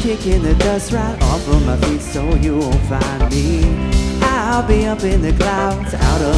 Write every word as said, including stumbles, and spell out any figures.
kicking the dust right off of my feet, so you won't find me. I'll be up in the clouds, out of